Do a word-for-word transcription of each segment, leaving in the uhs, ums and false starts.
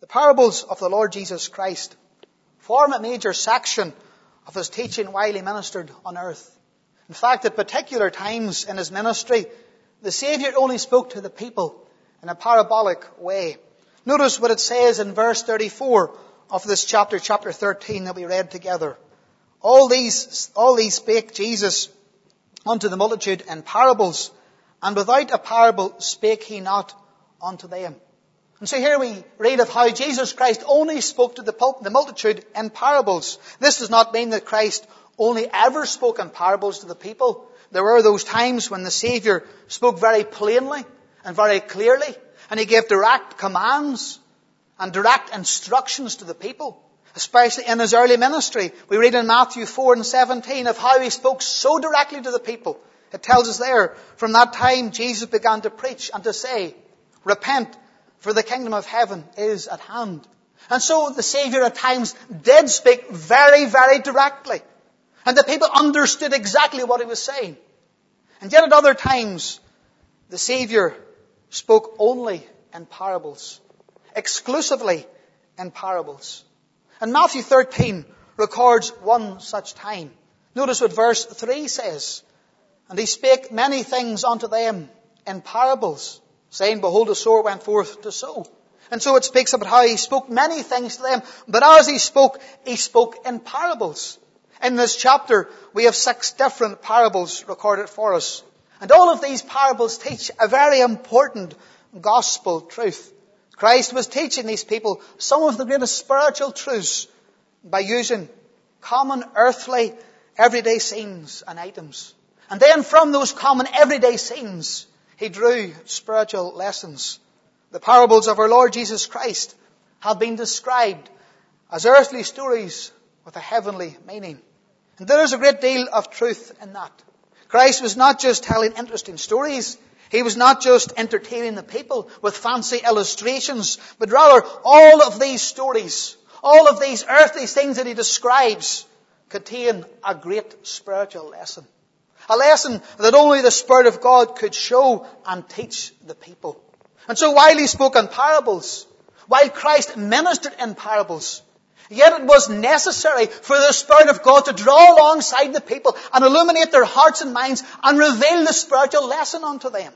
parables of the Lord Jesus Christ form a major section of his teaching while he ministered on earth. In fact, at particular times in his ministry, the Saviour only spoke to the people in a parabolic way. Notice what it says in verse thirty-four of this chapter, chapter thirteen, that we read together. All these, all these spake Jesus unto the multitude in parables, and without a parable spake he not unto them. And so here we read of how Jesus Christ only spoke to the, the multitude in parables. This does not mean that Christ only ever spoke in parables to the people. There were those times when the Saviour spoke very plainly and very clearly, and he gave direct commands and direct instructions to the people, especially in his early ministry. We read in Matthew four and seventeen of how he spoke so directly to the people. It tells us there, from that time Jesus began to preach and to say, repent, for the kingdom of heaven is at hand. And so the Saviour at times did speak very, very directly. And the people understood exactly what he was saying. And yet at other times, the Saviour spoke only in parables. Exclusively in parables. And Matthew thirteen records one such time. Notice what verse three says. And he spake many things unto them in parables, saying, behold, a sower went forth to sow. And so it speaks about how he spoke many things to them, but as he spoke, he spoke in parables. In this chapter, we have six different parables recorded for us. And all of these parables teach a very important gospel truth. Christ was teaching these people some of the greatest spiritual truths by using common earthly, everyday scenes and items. And then from those common everyday scenes, he drew spiritual lessons. The parables of our Lord Jesus Christ have been described as earthly stories with a heavenly meaning. And there is a great deal of truth in that. Christ was not just telling interesting stories. He was not just entertaining the people with fancy illustrations, but rather all of these stories, all of these earthly things that he describes contain a great spiritual lesson. A lesson that only the Spirit of God could show and teach the people. And so while he spoke in parables, while Christ ministered in parables, yet it was necessary for the Spirit of God to draw alongside the people and illuminate their hearts and minds and reveal the spiritual lesson unto them.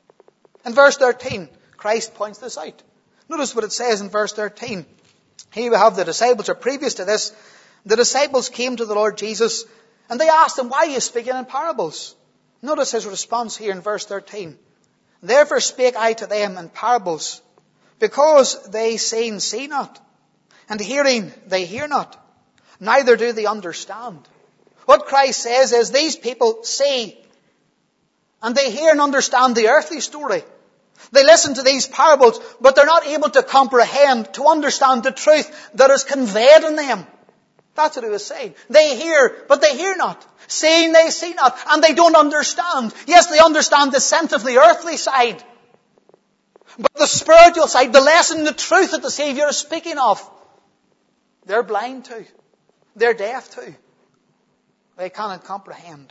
In verse thirteen, Christ points this out. Notice what it says in verse thirteen. Here we have the disciples, or previous to this, the disciples came to the Lord Jesus and they asked him, why are you speaking in parables? Notice his response here in verse thirteen. Therefore spake I to them in parables, because they seeing see not, and hearing they hear not, neither do they understand. What Christ says is these people see, and they hear and understand the earthly story. They listen to these parables, but they're not able to comprehend, to understand the truth that is conveyed in them. That's what he was saying. They hear, but they hear not. Seeing, they see not. And they don't understand. Yes, they understand the sense of the earthly side. But the spiritual side, the lesson, the truth that the Saviour is speaking of, they're blind to. They're deaf to. They cannot comprehend.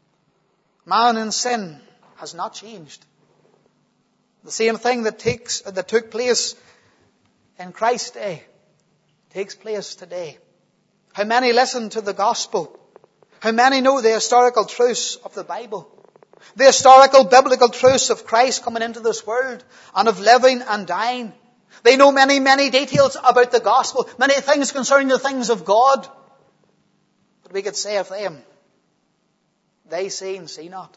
Man in sin has not changed. The same thing that takes, that took place in Christ's day takes place today. How many listen to the gospel? How many know the historical truths of the Bible? The historical biblical truths of Christ coming into this world and of living and dying. They know many, many details about the gospel, many things concerning the things of God. But we could say of them, they see and see not.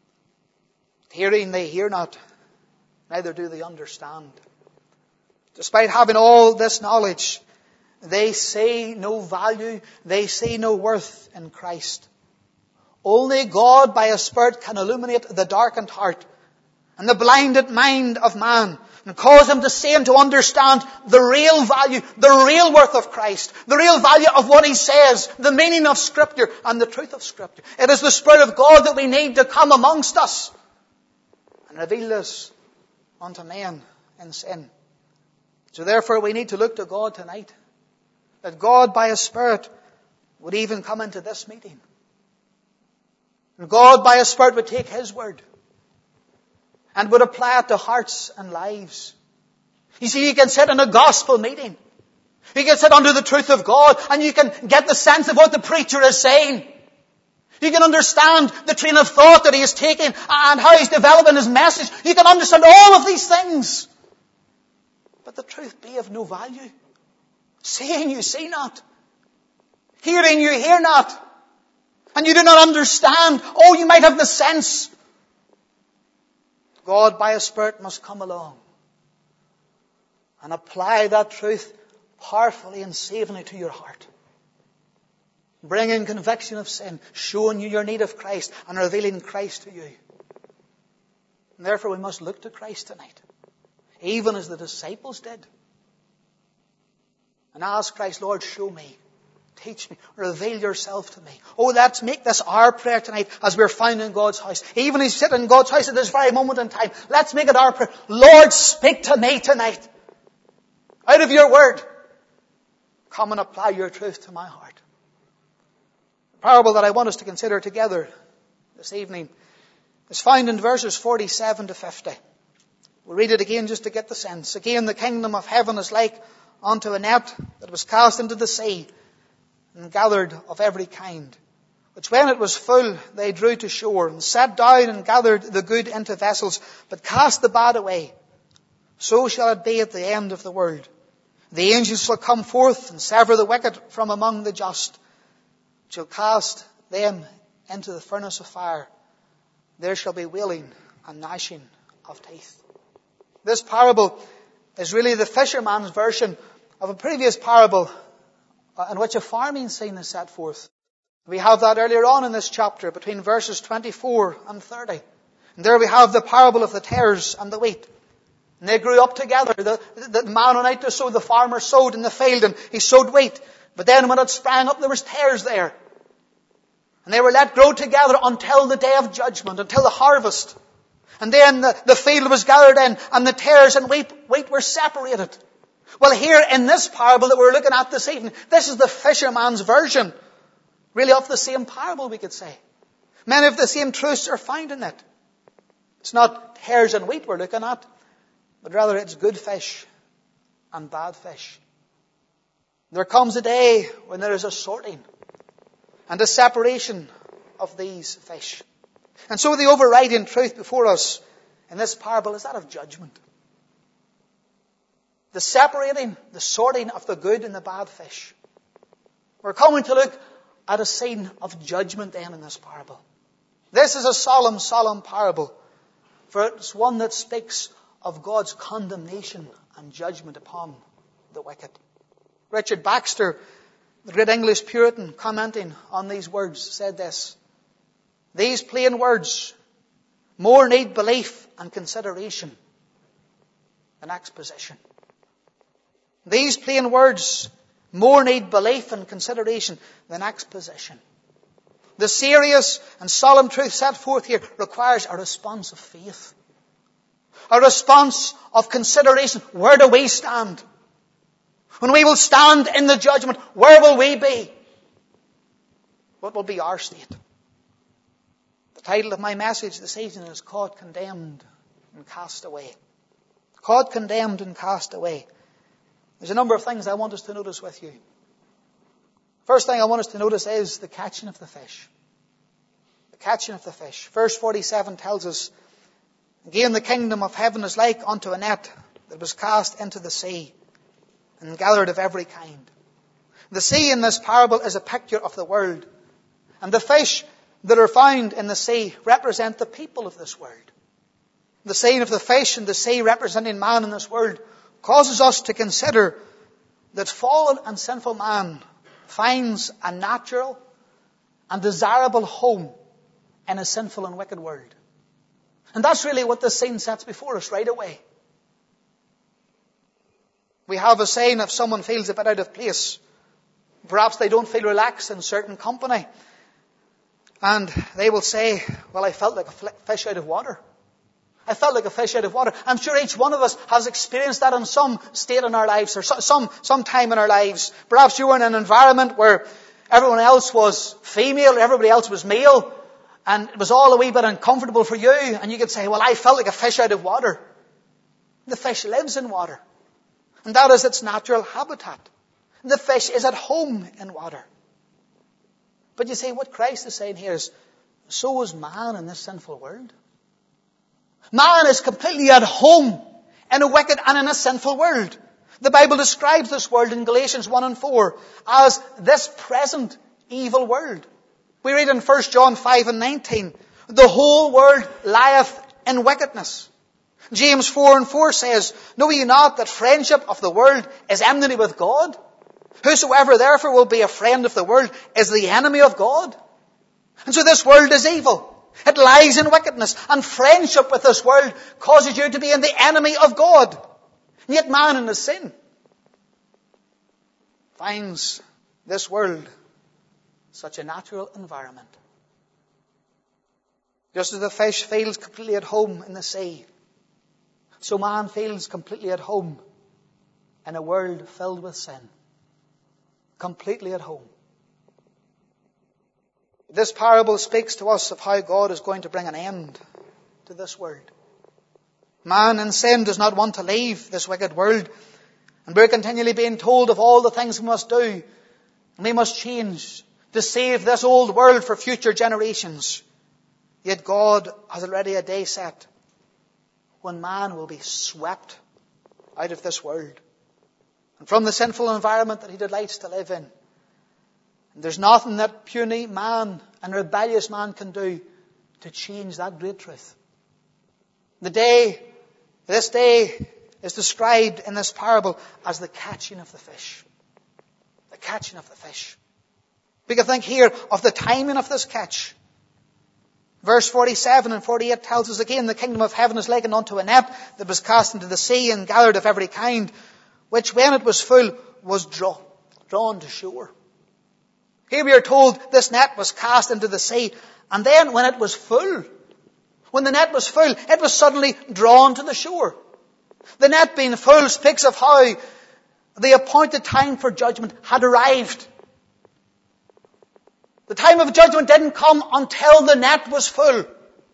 Hearing they hear not, neither do they understand. Despite having all this knowledge, they see no value, they see no worth in Christ. Only God by His Spirit can illuminate the darkened heart and the blinded mind of man and cause him to see and to understand the real value, the real worth of Christ, the real value of what He says, the meaning of Scripture and the truth of Scripture. It is the Spirit of God that we need to come amongst us and reveal this unto men in sin. So therefore we need to look to God tonight, that God by His Spirit would even come into this meeting. And God by His Spirit would take His word and would apply it to hearts and lives. You see, you can sit in a gospel meeting. You can sit under the truth of God and you can get the sense of what the preacher is saying. You can understand the train of thought that he is taking and how he's developing his message. You can understand all of these things. But the truth be of no value. Seeing you see not. Hearing you hear not. And you do not understand. Oh, you might have the sense. God by His Spirit must come along and apply that truth powerfully and savingly to your heart. Bringing conviction of sin, showing you your need of Christ and revealing Christ to you. And therefore we must look to Christ tonight, even as the disciples did. And ask Christ, Lord, show me, teach me, reveal yourself to me. Oh, let's make this our prayer tonight as we're found in God's house. Even as we sit in God's house at this very moment in time, let's make it our prayer. Lord, speak to me tonight. Out of your word, come and apply your truth to my heart. The parable that I want us to consider together this evening is found in verses forty-seven to fifty. We'll read it again just to get the sense. Again, the kingdom of heaven is like unto a net that was cast into the sea and gathered of every kind, which when it was full they drew to shore and sat down and gathered the good into vessels, but cast the bad away. So shall it be at the end of the world. The angels shall come forth and sever the wicked from among the just, shall cast them into the furnace of fire. There shall be wailing and gnashing of teeth. This parable is really the fisherman's version of a previous parable in which a farming scene is set forth. We have that earlier on in this chapter between verses twenty-four and thirty. And there we have the parable of the tares and the wheat. And they grew up together. The, the man went out to sow, the farmer sowed in the field and he sowed wheat. But then when it sprang up, there was tares there. And they were let grow together until the day of judgment, until the harvest. And then the, the field was gathered in and the tares and wheat, wheat were separated. Well, here in this parable that we're looking at this evening, this is the fisherman's version, really, of the same parable, we could say. Many of the same truths are found in it. It's not tares and wheat we're looking at, but rather it's good fish and bad fish. There comes a day when there is a sorting and a separation of these fish. And so the overriding truth before us in this parable is that of judgment. The separating, the sorting of the good and the bad fish. We're coming to look at a scene of judgment then in this parable. This is a solemn, solemn parable, for it's one that speaks of God's condemnation and judgment upon the wicked. Richard Baxter, the great English Puritan, commenting on these words, said this: these plain words more need belief and consideration than exposition. These plain words more need belief and consideration than exposition. The serious and solemn truth set forth here requires a response of faith. A response of consideration. Where do we stand? When we will stand in the judgment, where will we be? What will be our state? The title of my message this evening is Caught, Condemned, and Cast Away. Caught, Condemned, and Cast Away. There's a number of things I want us to notice with you. First thing I want us to notice is the catching of the fish. The catching of the fish. Verse forty-seven tells us, again, the kingdom of heaven is like unto a net that was cast into the sea and gathered of every kind. The sea in this parable is a picture of the world. And the fish that are found in the sea represent the people of this world. The scene of the fish and the sea representing man in this world causes us to consider that fallen and sinful man finds a natural and desirable home in a sinful and wicked world. And that's really what this scene sets before us right away. We have a saying, if someone feels a bit out of place, perhaps they don't feel relaxed in certain company, and they will say, well, I felt like a fish out of water. I felt like a fish out of water. I'm sure each one of us has experienced that in some state in our lives or some, some time in our lives. Perhaps you were in an environment where everyone else was female, everybody else was male, and it was all a wee bit uncomfortable for you, and you could say, well, I felt like a fish out of water. The fish lives in water. And that is its natural habitat. The fish is at home in water. But you see, what Christ is saying here is, so is man in this sinful world. Man is completely at home in a wicked and in a sinful world. The Bible describes this world in Galatians one and four as this present evil world. We read in First John five and nineteen, the whole world lieth in wickedness. James four and four says, know ye not that friendship of the world is enmity with God? Whosoever therefore will be a friend of the world is the enemy of God. And so this world is evil. It lies in wickedness. And friendship with this world causes you to be in the enemy of God. And yet man in his sin finds this world such a natural environment. Just as the fish feels completely at home in the sea, so man feels completely at home in a world filled with sin. Completely at home. This parable speaks to us of how God is going to bring an end to this world. Man in sin does not want to leave this wicked world. And we're continually being told of all the things we must do. And we must change to save this old world for future generations. Yet God has already a day set when man will be swept out of this world and from the sinful environment that he delights to live in. And there's nothing that puny man and rebellious man can do to change that great truth. The day, this day is described in this parable as the catching of the fish. The catching of the fish. We can think here of the timing of this catch. Verse forty-seven and forty-eight tells us again, the kingdom of heaven is likened unto a net that was cast into the sea and gathered of every kind, which when it was full was draw, drawn to shore. Here we are told this net was cast into the sea, and then when it was full, when the net was full, it was suddenly drawn to the shore. The net being full speaks of how the appointed time for judgment had arrived. The time of judgment didn't come until the net was full.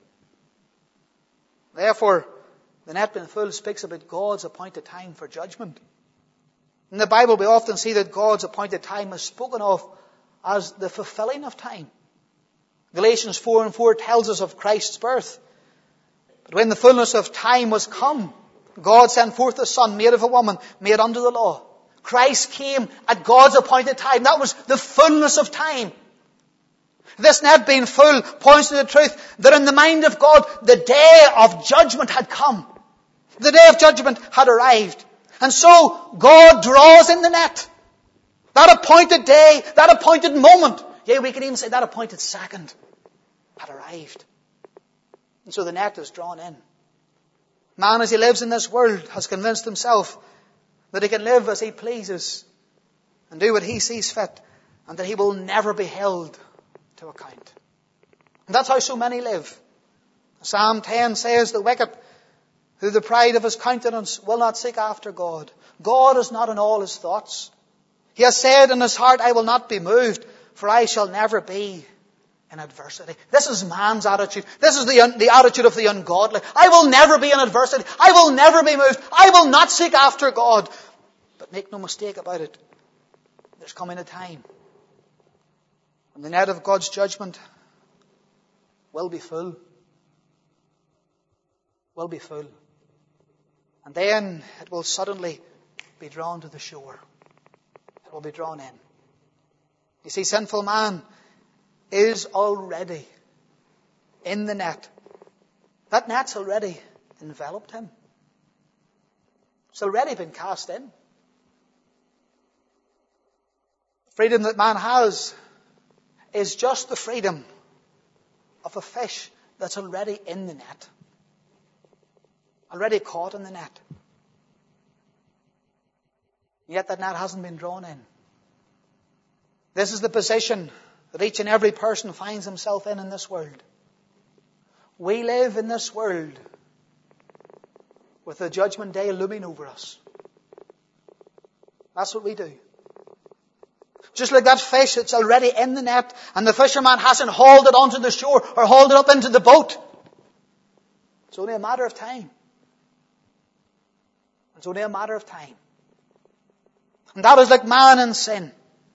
Therefore, the net being full speaks about God's appointed time for judgment. In the Bible, we often see that God's appointed time is spoken of as the fulfilling of time. Galatians four and four tells us of Christ's birth. But when the fullness of time was come, God sent forth a Son, made of a woman, made under the law. Christ came at God's appointed time. That was the fullness of time. This net being full points to the truth that in the mind of God, the day of judgment had come. The day of judgment had arrived. And so, God draws in the net. That appointed day, that appointed moment, yeah, we can even say that appointed second, had arrived. And so the net is drawn in. Man, as he lives in this world, has convinced himself that he can live as he pleases and do what he sees fit, and that he will never be held to account. And that's how so many live. Psalm ten says, the wicked, through the pride of his countenance, will not seek after God. God is not in all his thoughts. He has said in his heart, I will not be moved, for I shall never be in adversity. This is man's attitude. This is the, the attitude of the ungodly. I will never be in adversity. I will never be moved. I will not seek after God. But make no mistake about it. There's coming a time when the net of God's judgment will be full. Will be full. And then it will suddenly be drawn to the shore. It will be drawn in. You see, sinful man is already in the net. That net's already enveloped him. It's already been cast in. The freedom that man has is just the freedom of a fish that's already in the net. Already caught in the net. Yet that net hasn't been drawn in. This is the position that each and every person finds himself in in this world. We live in this world with the judgment day looming over us. That's what we do. Just like that fish that's already in the net, and the fisherman hasn't hauled it onto the shore or hauled it up into the boat. It's only a matter of time. It's only a matter of time And that is like man in sin.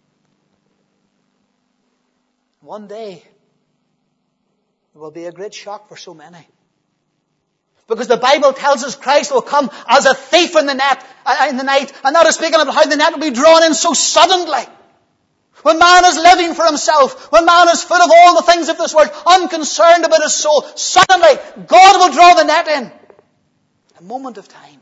One day, there will be a great shock for so many. Because the Bible tells us Christ will come as a thief in the net, uh, in the night. And that is speaking about how the net will be drawn in so suddenly. When man is living for himself, when man is full of all the things of this world, unconcerned about his soul, suddenly God will draw the net in. A moment of time.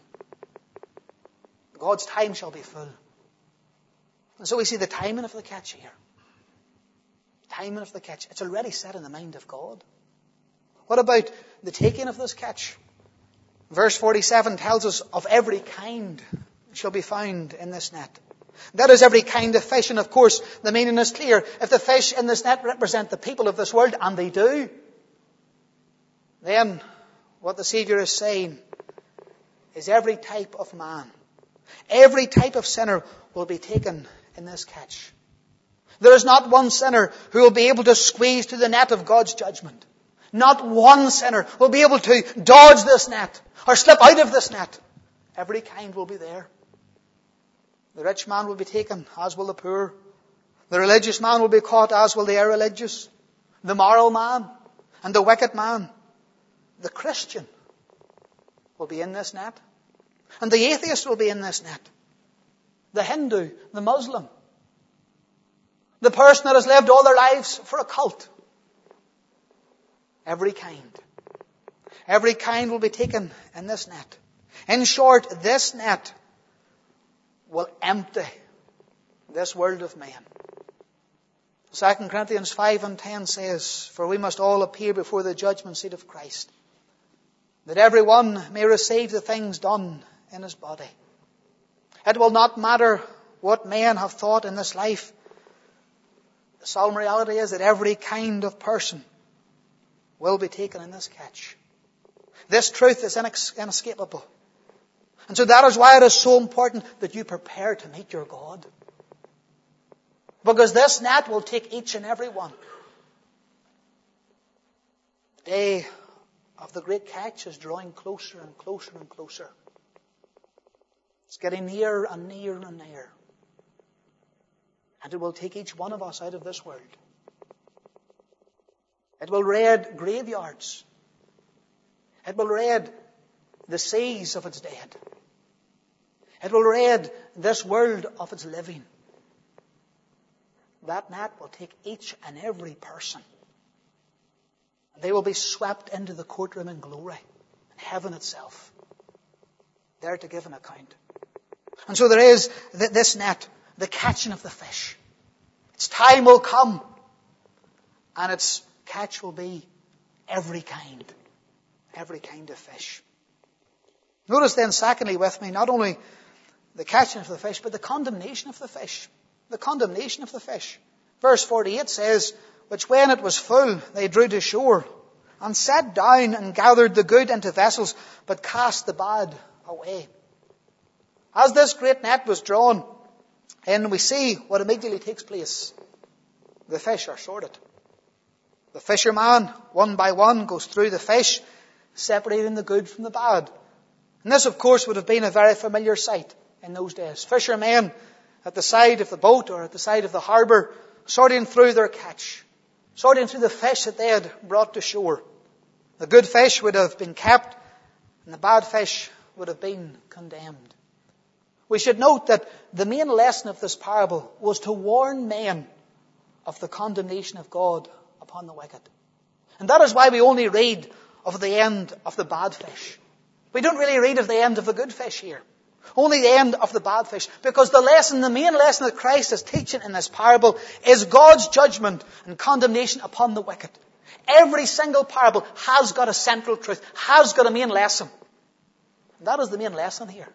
God's time shall be full. And so we see the timing of the catch here. Timing of the catch. It's already set in the mind of God. What about the taking of this catch? Verse forty-seven tells us of every kind shall be found in this net. That is every kind of fish. And of course, the meaning is clear. If the fish in this net represent the people of this world, and they do, then what the Savior is saying is every type of man, every type of sinner will be taken in this catch. There is not one sinner who will be able to squeeze through the net of God's judgment. Not one sinner will be able to dodge this net or slip out of this net. Every kind will be there. The rich man will be taken, as will the poor. The religious man will be caught, as will the irreligious. The moral man and the wicked man. The Christian will be in this net. And the atheist will be in this net. The Hindu, the Muslim. The person that has lived all their lives for a cult. Every kind. Every kind will be taken in this net. In short, this net will empty this world of men. Second Corinthians five and ten says, "For we must all appear before the judgment seat of Christ, that every one may receive the things done in his body. It will not matter what men have thought in this life. The solemn reality is that every kind of person will be taken in this catch. This truth is inescapable. And so that is why it is so important that you prepare to meet your God. Because this net will take each and every one. The day of the great catch is drawing closer and closer and closer. It's getting nearer and nearer and nearer. And it will take each one of us out of this world. It will raid graveyards. It will raid the seas of its dead. It will raid this world of its living. That net will take each and every person. They will be swept into the courtroom in glory, in heaven itself, there to give an account. And so there is this net, the catching of the fish. Its time will come, and its catch will be every kind, every kind of fish. Notice then, secondly, with me, not only the catching of the fish, but the condemnation of the fish. The condemnation of the fish. Verse forty-eight says, "Which when it was full, they drew to shore, and sat down and gathered the good into vessels, but cast the bad away." As this great net was drawn, and we see what immediately takes place. The fish are sorted. The fisherman, one by one, goes through the fish, separating the good from the bad. And this, of course, would have been a very familiar sight in those days. Fishermen at the side of the boat or at the side of the harbour, sorting through their catch, sorting through the fish that they had brought to shore. The good fish would have been kept, and the bad fish would have been condemned. We should note that the main lesson of this parable was to warn men of the condemnation of God upon the wicked. And that is why we only read of the end of the bad fish. We don't really read of the end of the good fish here. Only the end of the bad fish. Because the lesson, the main lesson that Christ is teaching in this parable is God's judgment and condemnation upon the wicked. Every single parable has got a central truth, has got a main lesson. And that is the main lesson here.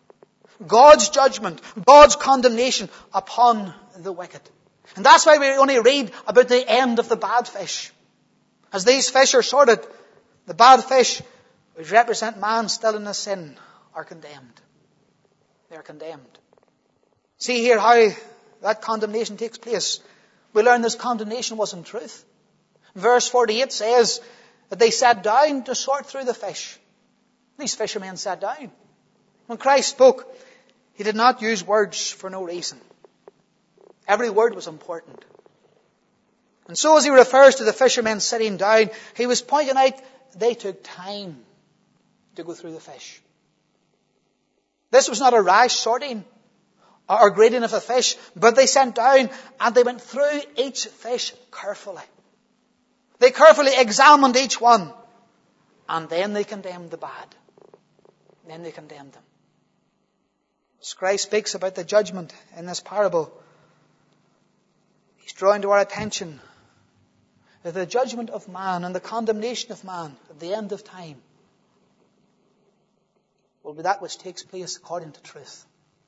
God's judgment, God's condemnation upon the wicked. And that's why we only read about the end of the bad fish. As these fish are sorted, the bad fish, which represent man still in his sin, are condemned. They are condemned. See here how that condemnation takes place. We learn this condemnation was in truth. Verse forty-eight says that they sat down to sort through the fish. These fishermen sat down. When Christ spoke, He did not use words for no reason. Every word was important. And so as he refers to the fishermen sitting down, he was pointing out they took time to go through the fish. This was not a rash sorting or grading of a fish, but they sat down and they went through each fish carefully. They carefully examined each one, and then they condemned the bad. Then they condemned them. As Christ speaks about the judgment in this parable, he's drawing to our attention that the judgment of man and the condemnation of man at the end of time will be that which takes place according to truth.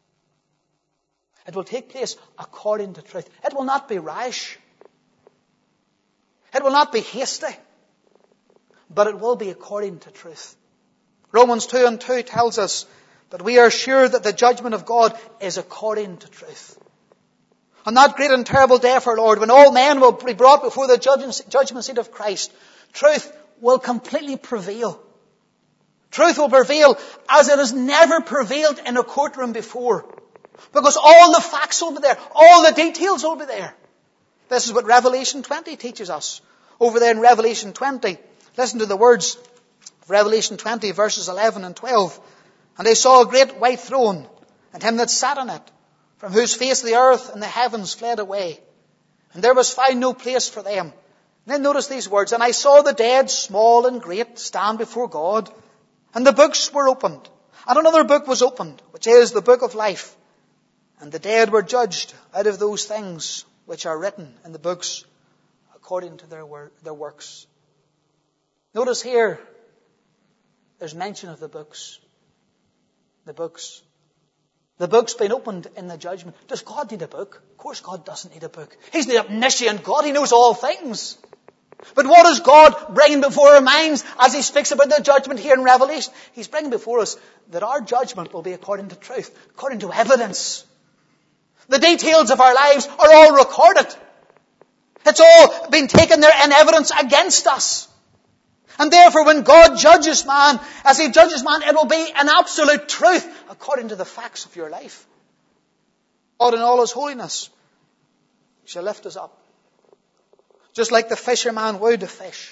It will take place according to truth. It will not be rash. It will not be hasty. But it will be according to truth. Romans two and two tells us that we are sure that the judgment of God is according to truth. On that great and terrible day for our Lord, when all men will be brought before the judgment seat of Christ, truth will completely prevail. Truth will prevail as it has never prevailed in a courtroom before. Because all the facts will be there. All the details will be there. This is what Revelation twenty teaches us. Over there in Revelation twenty, listen to the words of Revelation twenty, verses eleven and twelve. And I saw a great white throne, and him that sat on it, from whose face the earth and the heavens fled away. And there was found no place for them. And then notice these words. And I saw the dead, small and great, stand before God. And the books were opened. And another book was opened, which is the book of life. And the dead were judged out of those things which are written in the books according to their, wor- their works. Notice here, there's mention of the books. The books. The book's been opened in the judgment. Does God need a book? Of course God doesn't need a book. He's the omniscient God. He knows all things. But what is God bringing before our minds as he speaks about the judgment here in Revelation? He's bringing before us that our judgment will be according to truth, according to evidence. The details of our lives are all recorded. It's all been taken there in evidence against us. And therefore, when God judges man, as he judges man, it will be an absolute truth according to the facts of your life. God in all his holiness shall lift us up. Just like the fisherman would a fish.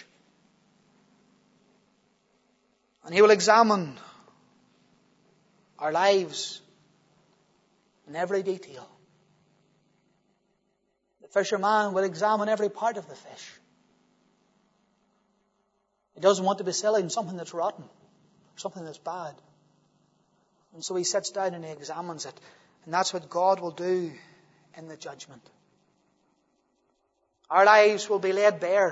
And he will examine our lives in every detail. The fisherman will examine every part of the fish. He doesn't want to be selling something that's rotten, something that's bad. And so he sits down and he examines it. And that's what God will do in the judgment. Our lives will be laid bare.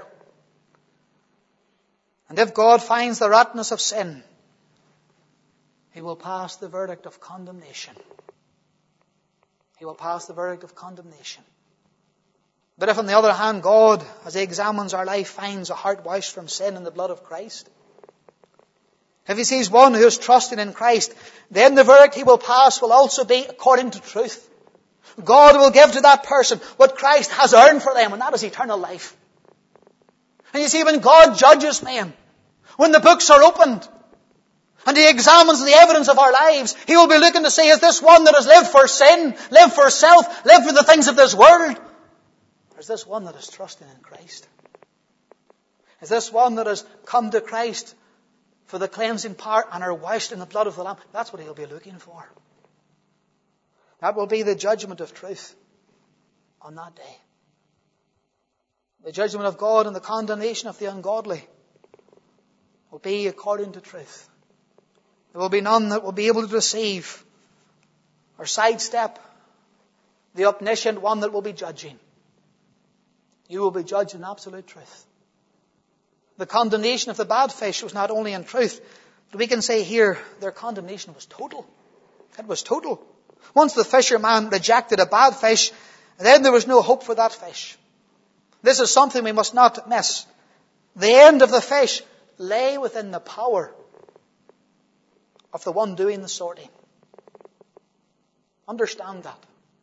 And if God finds the rottenness of sin, he will pass the verdict of condemnation. He will pass the verdict of condemnation. But if on the other hand, God, as he examines our life, finds a heart washed from sin in the blood of Christ, if he sees one who is trusting in Christ, then the verdict he will pass will also be according to truth. God will give to that person what Christ has earned for them, and that is eternal life. And you see, when God judges men, when the books are opened, and he examines the evidence of our lives, he will be looking to see, is this one that has lived for sin, lived for self, lived for the things of this world? Or is this one that is trusting in Christ? Is this one that has come to Christ for the cleansing power and are washed in the blood of the Lamb? That's what he'll be looking for. That will be the judgment of truth on that day. The judgment of God and the condemnation of the ungodly will be according to truth. There will be none that will be able to deceive or sidestep the omniscient one that will be judging. You will be judged in absolute truth. The condemnation of the bad fish was not only in truth, but we can say here their condemnation was total. It was total. Once the fisherman rejected a bad fish, then there was no hope for that fish. This is something we must not miss. The end of the fish lay within the power of the one doing the sorting. Understand that.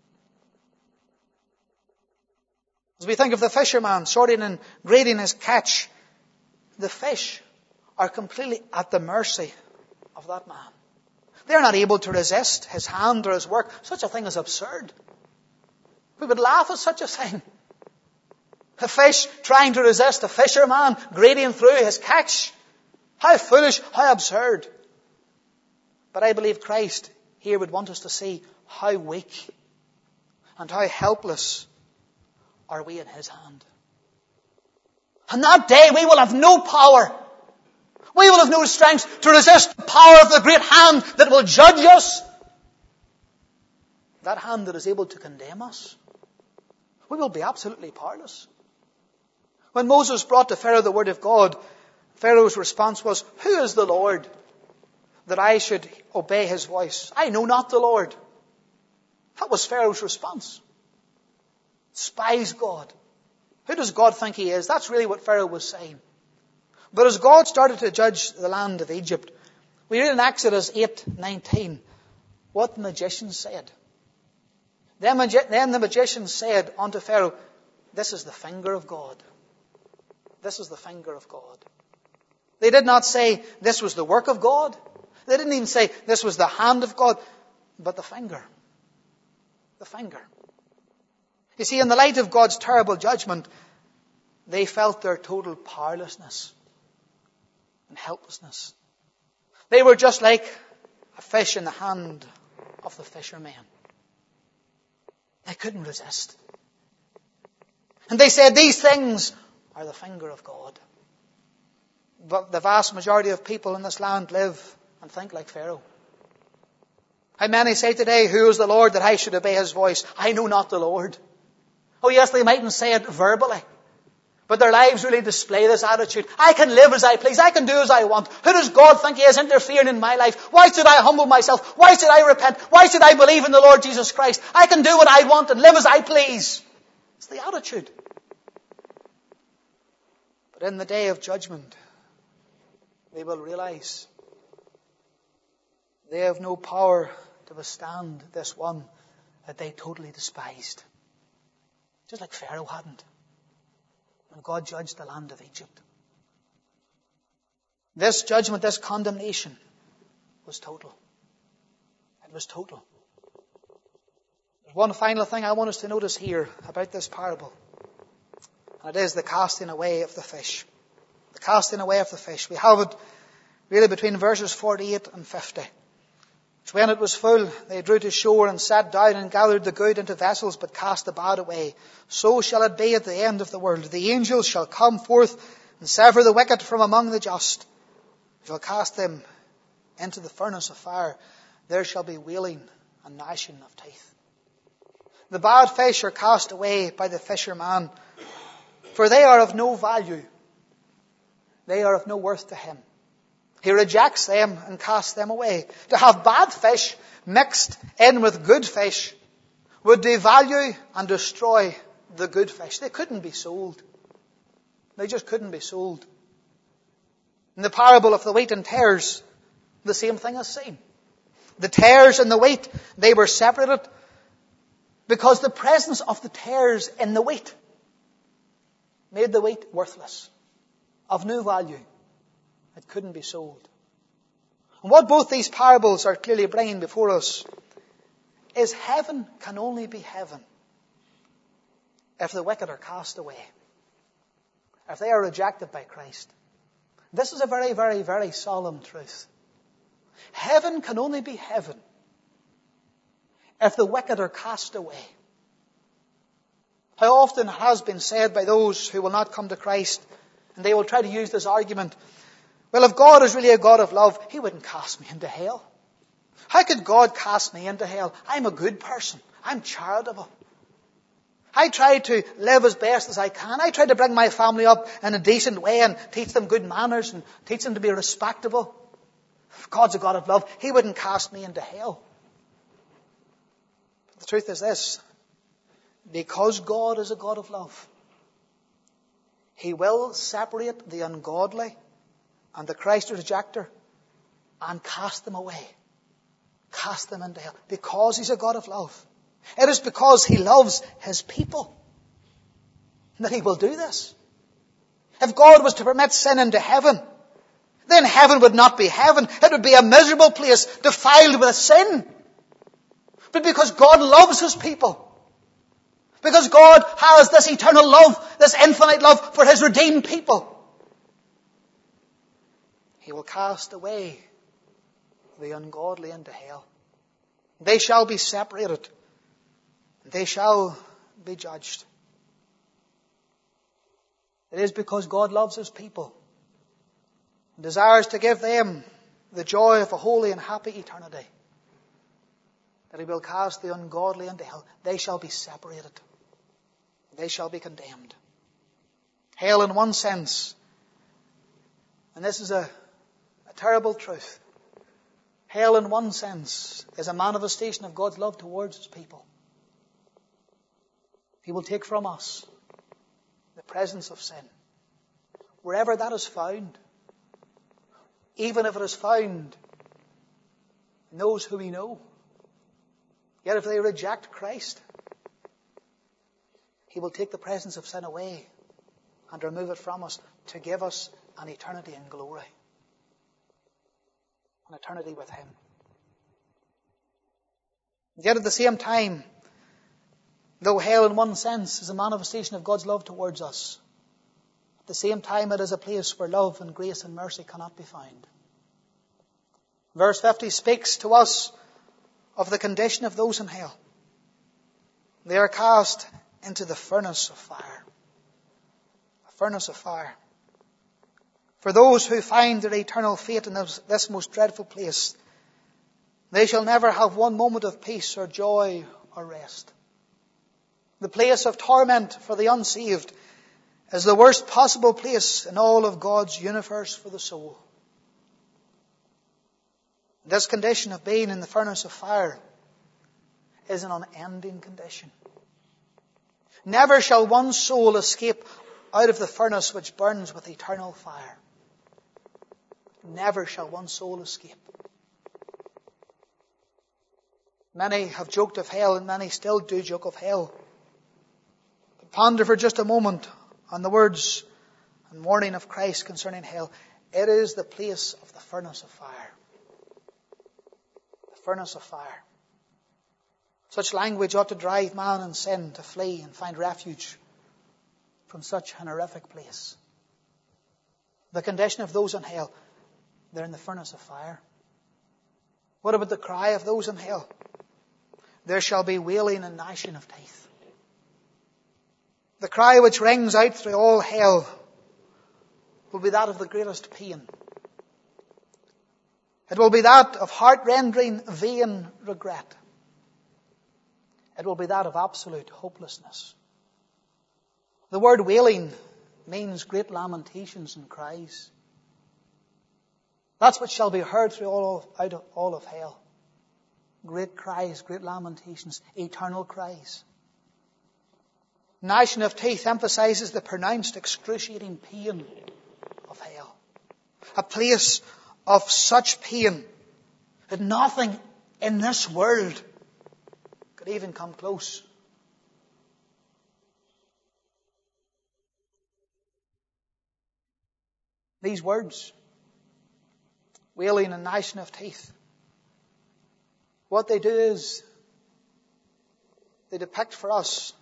As we think of the fisherman sorting and grading his catch, the fish are completely at the mercy of that man. They're not able to resist his hand or his work. Such a thing is absurd. We would laugh at such a thing. A fish trying to resist a fisherman grading through his catch. How foolish, how absurd. But I believe Christ here would want us to see how weak and how helpless are we in his hand. On that day we will have no power. We will have no strength to resist the power of the great hand that will judge us. That hand that is able to condemn us. We will be absolutely powerless. When Moses brought to Pharaoh the word of God, Pharaoh's response was, "Who is the Lord that I should obey his voice? I know not the Lord." That was Pharaoh's response. Despise God. Who does God think he is? That's really what Pharaoh was saying. But as God started to judge the land of Egypt, we read in Exodus eight nineteen what the magicians said. Then the magicians said unto Pharaoh, "This is the finger of God." This is the finger of God. They did not say this was the work of God. They didn't even say this was the hand of God, but the finger. The finger. You see, in the light of God's terrible judgment, they felt their total powerlessness and helplessness. They were just like a fish in the hand of the fishermen. They couldn't resist. And they said, "These things are the finger of God." But the vast majority of people in this land live and think like Pharaoh. How many say today, "Who is the Lord that I should obey his voice? I know not the Lord." Oh yes, they mightn't say it verbally, but their lives really display this attitude. I can live as I please. I can do as I want. Who does God think he is interfering in my life? Why should I humble myself? Why should I repent? Why should I believe in the Lord Jesus Christ? I can do what I want and live as I please. It's the attitude. But in the day of judgment, they will realize they have no power to withstand this one that they totally despised. Just like Pharaoh hadn't when God judged the land of Egypt. This judgment, this condemnation was total. It was total. There's one final thing I want us to notice here about this parable. And it is the casting away of the fish. The casting away of the fish. We have it really between verses forty-eight and fifty. Which when it was full, they drew to shore and sat down and gathered the good into vessels, but cast the bad away. So shall it be at the end of the world. The angels shall come forth and sever the wicked from among the just. They shall cast them into the furnace of fire. There shall be wailing and gnashing of teeth. The bad fish are cast away by the fisherman, for they are of no value. They are of no worth to him. He rejects them and casts them away. To have bad fish mixed in with good fish would devalue and destroy the good fish. They couldn't be sold. They just couldn't be sold. In the parable of the wheat and tares, the same thing is seen. The tares and the wheat, they were separated because the presence of the tares in the wheat made the wheat worthless, of no value. It couldn't be sold. And what both these parables are clearly bringing before us is heaven can only be heaven if the wicked are cast away, if they are rejected by Christ. This is a very, very, very solemn truth. Heaven can only be heaven if the wicked are cast away. How often it has been said by those who will not come to Christ, and they will try to use this argument, well, if God is really a God of love, he wouldn't cast me into hell. How could God cast me into hell? I'm a good person. I'm charitable. I try to live as best as I can. I try to bring my family up in a decent way and teach them good manners and teach them to be respectable. If God's a God of love, he wouldn't cast me into hell. But the truth is this. Because God is a God of love, he will separate the ungodly and the Christ rejecter and cast them away. Cast them into hell. Because he's a God of love. It is because he loves his people that he will do this. If God was to permit sin into heaven, then heaven would not be heaven. It would be a miserable place defiled with sin. But because God loves His people, because God has this eternal love, this infinite love for His redeemed people, He will cast away the ungodly into hell. They shall be separated. They shall be judged. It is because God loves His people and desires to give them the joy of a holy and happy eternity that He will cast the ungodly into hell. They shall be separated. They shall be condemned. Hell, in one sense, and this is a, a terrible truth, hell in one sense is a manifestation of God's love towards His people. He will take from us the presence of sin. Wherever that is found, even if it is found in those who we know, yet if they reject Christ, He will take the presence of sin away and remove it from us to give us an eternity in glory. An eternity with Him. Yet at the same time, though hell in one sense is a manifestation of God's love towards us, at the same time it is a place where love and grace and mercy cannot be found. Verse fifty speaks to us of the condition of those in hell. They are cast into the furnace of fire. A furnace of fire. For those who find their eternal fate in this, this most dreadful place, they shall never have one moment of peace or joy or rest. The place of torment for the unsaved is the worst possible place in all of God's universe for the soul. This condition of being in the furnace of fire is an unending condition. Never shall one soul escape out of the furnace which burns with eternal fire. Never shall one soul escape. Many have joked of hell, and many still do joke of hell. But ponder for just a moment on the words and warning of Christ concerning hell. It is the place of the furnace of fire. The furnace of fire. Such language ought to drive man in sin to flee and find refuge from such an horrific place. The condition of those in hell, they're in the furnace of fire. What about the cry of those in hell? There shall be wailing and gnashing of teeth. The cry which rings out through all hell will be that of the greatest pain. It will be that of heart-rending, vain regret. It will be that of absolute hopelessness. The word wailing means great lamentations and cries. That's what shall be heard through all of, out of all of hell. Great cries, great lamentations, eternal cries. Gnashing of teeth emphasizes the pronounced excruciating pain of hell. A place of such pain that nothing in this world could even come close. These words, wailing and gnashing of teeth, what they do is they depict for us,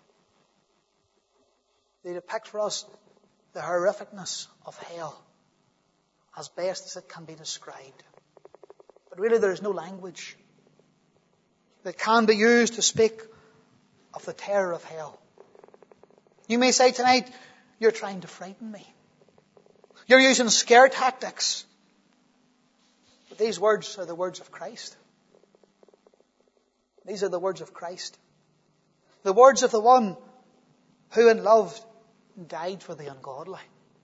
they depict for us the horrificness of hell as best as it can be described. But really there is no language that can be used to speak of the terror of hell. You may say tonight, you're trying to frighten me. You're using scare tactics. But these words are the words of Christ. These are the words of Christ. The words of the one who in love died for the ungodly.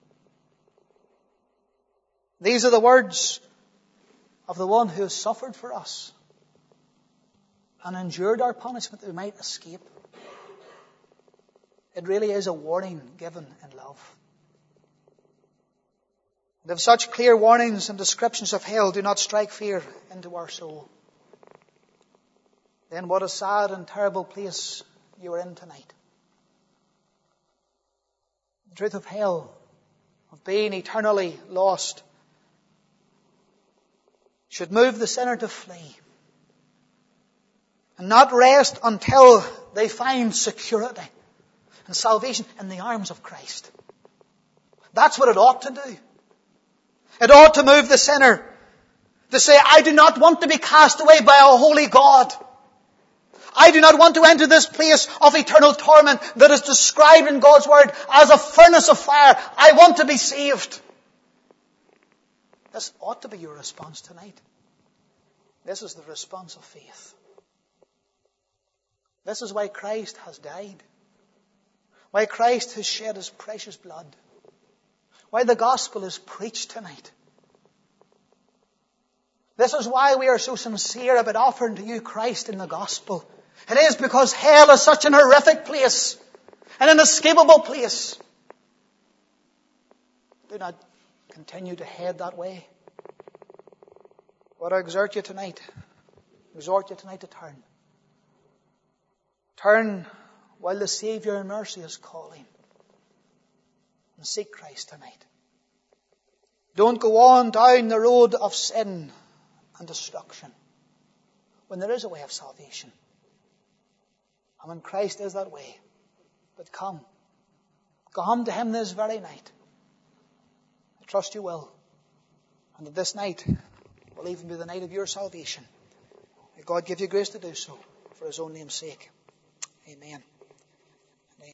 These are the words of the one who has suffered for us and endured our punishment that we might escape. It really is a warning given in love. And if such clear warnings and descriptions of hell do not strike fear into our soul, then what a sad and terrible place you are in tonight. The truth of hell, of being eternally lost, should move the sinner to flee and not rest until they find security and salvation in the arms of Christ. That's what it ought to do. It ought to move the sinner to say, I do not want to be cast away by a holy God. I do not want to enter this place of eternal torment that is described in God's Word as a furnace of fire. I want to be saved. This ought to be your response tonight. This is the response of faith. This is why Christ has died. Why Christ has shed His precious blood. Why the gospel is preached tonight. This is why we are so sincere about offering to you Christ in the gospel. It is because hell is such an horrific place, an inescapable place. Do not continue to head that way. But I exhort you tonight, exhort you tonight to turn. Turn while the Savior in mercy is calling. And seek Christ tonight. Don't go on down the road of sin and destruction when there is a way of salvation. And when Christ is that way. But come. Come to Him this very night. I trust you will. And that this night will even be the night of your salvation. May God give you grace to do so for His own name's sake. Amen.